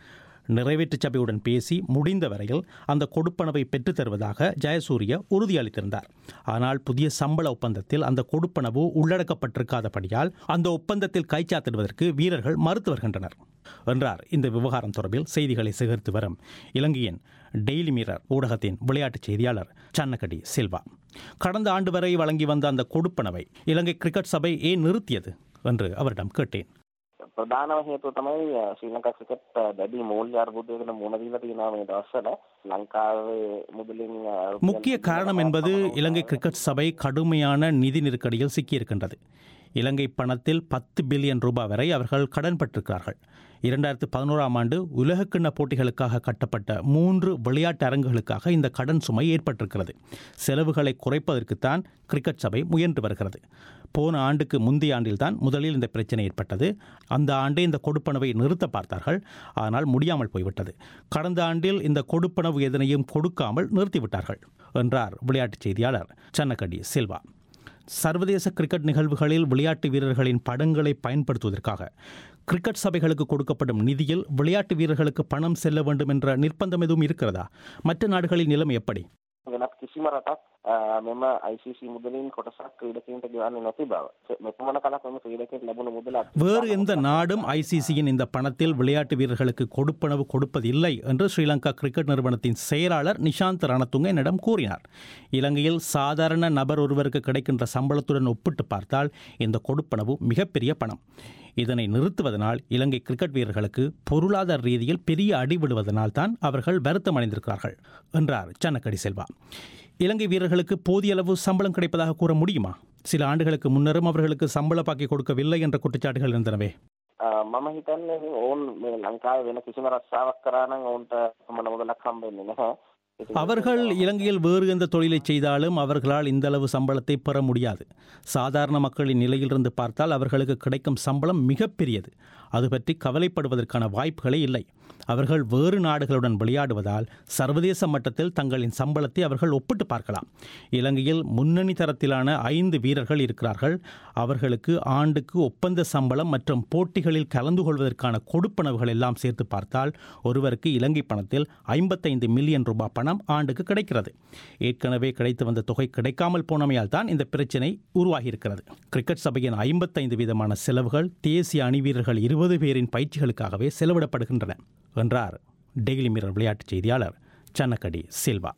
நிறைவேற்று சபையுடன் பேசி முடிந்த வரையில் அந்த கொடுப்பனவை பெற்றுத் தருவதாக ஜெயசூரிய உறுதியளித்திருந்தார். ஆனால் புதிய சம்பள ஒப்பந்தத்தில் அந்த கொடுப்பனவு உள்ளடக்கப்பட்டிருக்காதபடியால் அந்த ஒப்பந்தத்தில் கைச்சாத்திடுவதற்கு வீரர்கள் மறுத்து வருகின்றனர் என்றார் இந்த விவகாரம் தொடர்பில் செய்திகளை சேகரித்து வரும் இலங்கையின் டெய்லி மிரர் ஊடகத்தின் விளையாட்டுச் செய்தியாளர் சன்னகடி சில்வா. கடந்த ஆண்டு வரை வழங்கி வந்த அந்த கொடுப்பனவை இலங்கை கிரிக்கெட் சபை ஏன் நிறுத்தியது என்று அவரிடம் கேட்டேன். ප්‍රධානම හේතුව තමයි ශ්‍රී ලංකා ක්‍රිකට් දැඩි මූල්‍ය අර්බුදයකට මුහුණ දීලා තියෙනවා මේ දවස්වල. ලංකාවේ මුදලින් முக்கிய காரணம் என்பது இலங்கை கிரிக்கெட் சபை கடுமையான நிதி நெருக்கடியில் சிக்கியிருக்கின்றது. இலங்கை பணத்தில் பத்து பில்லியன் ரூபாய் வரை அவர்கள் கடன்பட்டிருக்கிறார்கள். இரண்டாயிரத்து பதினோராம் ஆண்டு உலகக்கிண்ண போட்டிகளுக்காக கட்டப்பட்ட மூன்று விளையாட்டு அரங்குகளுக்காக இந்த கடன் சுமை ஏற்பட்டிருக்கிறது. செலவுகளை குறைப்பதற்குத்தான் கிரிக்கெட் சபை முயன்று வருகிறது. போன ஆண்டுக்கு முந்தைய ஆண்டில்தான் முதலில் இந்த பிரச்சனை ஏற்பட்டது. அந்த ஆண்டே இந்த கொடுப்பனவை நிறுத்த பார்த்தார்கள், ஆனால் முடியாமல் போய்விட்டது. கடந்த ஆண்டில் இந்த கொடுப்பனவு எதனையும் கொடுக்காமல் நிறுத்திவிட்டார்கள் என்றார் விளையாட்டுச் செய்தியாளர் சன்னகடி சில்வா. சர்வதேச கிரிக்கெட் நிகழ்வுகளில் விளையாட்டு வீரர்களின் படங்களை பயன்படுத்துவதற்காக கிரிக்கெட் சபைகளுக்கு கொடுக்கப்படும் நிதியில் விளையாட்டு வீரர்களுக்கு பணம் செல்ல வேண்டும் என்ற நிர்பந்தம் எதுவும் இருக்கிறதா? மற்ற நாடுகளின் நிலைமை எப்படி? වෙනත් කිසිම රටක් මෙම I C C මුදලින් කොටසක් ක්‍රීඩකයන්ට ගෙවන්නේ නැති බව. මෙපමණ කලක් මෙම ක්‍රීඩකයන්ට ලැබුණු මුදල வேறு எந்த நாடும் ஐசிசியின் இந்த பணத்தில் விளையாட்டு வீரர்களுக்கு கொடுப்பனவு கொடுப்பதில்லை என்று ஸ்ரீலங்கா கிரிக்கெட் நிறுவனத்தின் செயலாளர் நிஷாந்த் ரணதுங்க என்னிடம் கூறினார். இலங்கையில் சாதாரண நபர் ஒருவருக்கு கிடைக்கின்ற சம்பளத்துடன் ஒப்பிட்டு பார்த்தால் இந்த கொடுப்பனவு மிகப்பெரிய பணம். இதனை நிறுத்துவதனால் இலங்கை கிரிக்கெட் வீரர்களுக்கு பொருளாதார ரீதியில் பெரிய அடி விடுவதனால் தான் அவர்கள் வருத்தம் அடைந்திருக்கிறார்கள் என்றார் சன்னகடி செல்வா. இலங்கை வீரர்களுக்கு போதிய அளவு சம்பளம் கிடைப்பதாக கூற முடியுமா? சில ஆண்டுகளுக்கு முன்னரும் அவர்களுக்கு சம்பள பாக்கி கொடுக்கவில்லை என்ற குற்றச்சாட்டுகள் இருந்தனவே. මම හිතන්නේ ඕන් මේ ලංකාවේ වෙන කිසිම රස්සාවක් කරා නම් ඕන්ට සම්මත මුදලක් හම්බෙන්නේ නැහැ. அவர்கள் இலங்கையில் வேறு எந்த தொழிலை செய்தாலும் அவர்களால் இந்த அளவு சம்பளத்தை பெற முடியாது. சாதாரண மக்களின் நிலையிலிருந்து பார்த்தால் அவர்களுக்கு கிடைக்கும் சம்பளம் மிகப்பெரியது. அது பற்றி கவலைப்படுவதற்கான வாய்ப்புகளே இல்லை. அவர்கள் வேறு நாடுகளுடன் விளையாடுவதால் சர்வதேச மட்டத்தில் தங்களின் சம்பளத்தை அவர்கள் ஒப்பிட்டு பார்க்கலாம். இலங்கையில் முன்னணி தரத்திலான ஐந்து வீரர்கள் இருக்கிறார்கள். அவர்களுக்கு ஆண்டுக்கு ஒப்பந்த சம்பளம் மற்றும் போட்டிகளில் கலந்து கொள்வதற்கான கொடுப்பனவுகள் எல்லாம் சேர்த்து பார்த்தால் ஒருவருக்கு இலங்கை பணத்தில் ஐம்பத்தைந்து மில்லியன் ரூபாய் பணம் ஆண்டுக்கு கிடைக்கிறது. ஏற்கனவே கிடைத்து வந்த தொகை கிடைக்காமல் போனமையால் தான் இந்த பிரச்சினை உருவாகியிருக்கிறது. கிரிக்கெட் சபையின் ஐம்பத்தைந்து வீதமான செலவுகள் தேசிய அணி வீரர்கள் இருபது பேரின் பயிற்சிகளுக்காகவே செலவிடப்படுகின்றன என்றார் டெய்லி மிரர் விளையாட்டுச் செய்தியாளர் சன்னகடி சில்வா.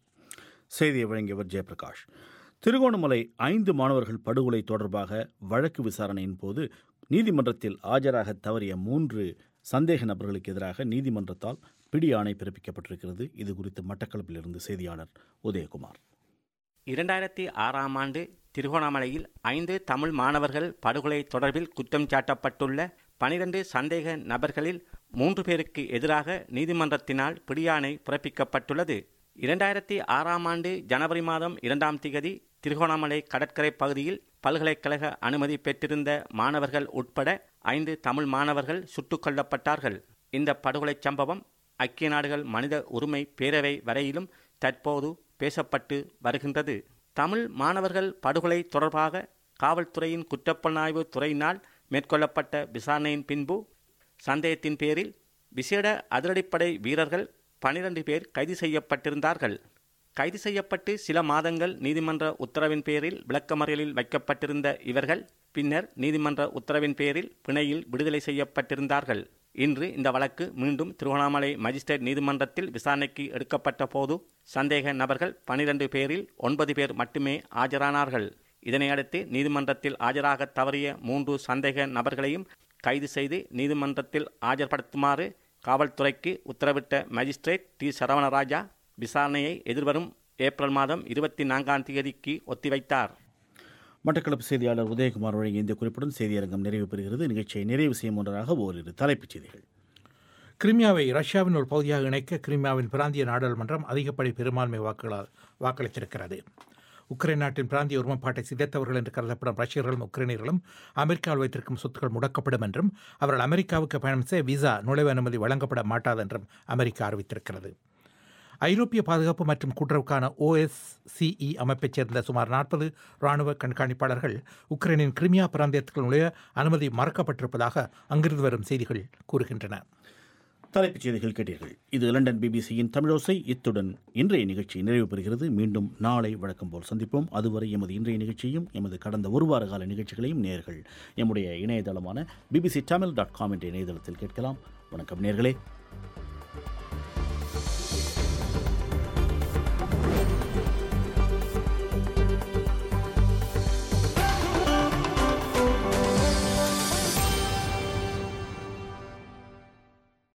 செய்தியை வழங்கியவர் ஜெயபிரகாஷ். திருகோணமலை ஐந்து மாணவர்கள் படுகொலை தொடர்பாக வழக்கு விசாரணையின் போது நீதிமன்றத்தில் ஆஜராக தவறிய மூன்று சந்தேக நபர்களுக்கு எதிராக நீதிமன்றத்தால் பிடி ஆணை பிறப்பிக்கப்பட்டிருக்கிறது. இது குறித்து மட்டக்களப்பிலிருந்து செய்தியாளர் உதயகுமார். இரண்டாயிரத்தி ஆறாம் ஆண்டு திருகோணமலையில் ஐந்து தமிழ் மாணவர்கள் படுகொலை தொடர்பில் குற்றம் சாட்டப்பட்டுள்ள பனிரெண்டு சந்தேக நபர்களில் மூன்று பேருக்கு எதிராக நீதிமன்றத்தினால் பிடியாணை பிறப்பிக்கப்பட்டுள்ளது. இரண்டாயிரத்தி ஆறாம் ஆண்டு ஜனவரி மாதம் இரண்டாம் திகதி திருகோணமலை கடற்கரை பகுதியில் பல்கலைக்கழக அனுமதி பெற்றிருந்த மாணவர்கள் உட்பட ஐந்து தமிழ் மாணவர்கள் சுட்டுக் கொல்லப்பட்டார்கள். இந்த படுகொலை சம்பவம் ஐக்கிய நாடுகள் மனித உரிமை பேரவை வரையிலும் தற்போது பேசப்பட்டு வருகின்றது. தமிழ் மாணவர்கள் படுகொலை தொடர்பாக காவல்துறையின் குற்றப்புலனாய்வு துறையினால் மேற்கொள்ளப்பட்ட விசாரணையின் பின்பு சந்தேகத்தின் பேரில் விசேட அதிரடிப்படை வீரர்கள் பனிரெண்டு பேர் கைது செய்யப்பட்டிருந்தார்கள். கைது செய்யப்பட்டு சில மாதங்கள் நீதிமன்ற உத்தரவின் பேரில் விளக்கமறியலில் வைக்கப்பட்டிருந்த இவர்கள் பின்னர் நீதிமன்ற உத்தரவின் பேரில் பிணையில் விடுதலை செய்யப்பட்டிருந்தார்கள். இன்று இந்த வழக்கு மீண்டும் திருவண்ணாமலை மஜிஸ்ட்ரேட் நீதிமன்றத்தில் விசாரணைக்கு எடுக்கப்பட்ட போது சந்தேக நபர்கள் பனிரெண்டு பேரில் ஒன்பது பேர் மட்டுமே ஆஜரானார்கள். இதனையடுத்து நீதிமன்றத்தில் ஆஜராக தவறிய மூன்று சந்தேக நபர்களையும் கைது செய்து நீதிமன்றத்தில் ஆஜர்படுத்துமாறு காவல்துறைக்கு உத்தரவிட்ட மஜிஸ்ட்ரேட் டி சரவணராஜா விசாரணையை எதிர்வரும் ஏப்ரல் மாதம் இருபத்தி நான்காம் தேதிக்கு ஒத்திவைத்தார். மட்டக்களப்பு செய்தியாளர் உதயகுமார் வழங்கிய இந்த குறிப்புடன் செய்தியரங்கம் நிறைவு பெறுகிறது. நிகழ்ச்சியை நிறைவு செய்யும் ஒன்றாக ஓரிரு தலைப்புச் செய்திகள். கிரிமியாவை ரஷ்யாவின் ஒரு பகுதியாக இணைக்க கிரிமியாவின் பிராந்திய நாடாளுமன்றம் அதிகப்படி பெரும்பான்மை வாக்குகளால் வாக்களித்திருக்கிறது. உக்ரைன் நாட்டின் பிராந்திய ஒருமைப்பாட்டை சிதைத்தவர்கள் என்று கருதப்படும் ரஷ்யர்களும் உக்ரைனியர்களும் அமெரிக்காவில் வைத்திருக்கும் சொத்துக்கள் முடக்கப்படும் என்றும் அவர்கள் அமெரிக்காவுக்கு பயணம் செய்ய விசா நுழைவு அனுமதி வழங்கப்பட மாட்டாது என்றும் அமெரிக்கா அறிவித்திருக்கிறது. ஐரோப்பிய பாதுகாப்பு மற்றும் கூட்டுறவுக்கான ஓஎஸ்சிஇ அமைப்பைச் சேர்ந்த சுமார் நாற்பது இராணுவ கண்காணிப்பாளர்கள் உக்ரைனின் கிரிமியா பிராந்தியத்துக்குள் நுழைய அனுமதி மறுக்கப்பட்டிருப்பதாக அங்கிருந்து வரும் செய்திகள் கூறுகின்றன. தலைப்புச் செய்திகள் கேட்டீர்கள். இது லண்டன் பிபிசியின் தமிழோசை. இத்துடன் இன்றைய நிகழ்ச்சி நிறைவு பெறுகிறது. மீண்டும் நாளை வழக்கம் போல் சந்திப்போம். அதுவரை எமது இன்றைய நிகழ்ச்சியும் எமது கடந்த ஒரு வார கால நிகழ்ச்சிகளையும் நேயர்கள் எம்முடைய இணையதளமான பிபிசி தமிழ் டாட் காம் என்ற இணையதளத்தில் கேட்கலாம். வணக்கம் நேயர்களே.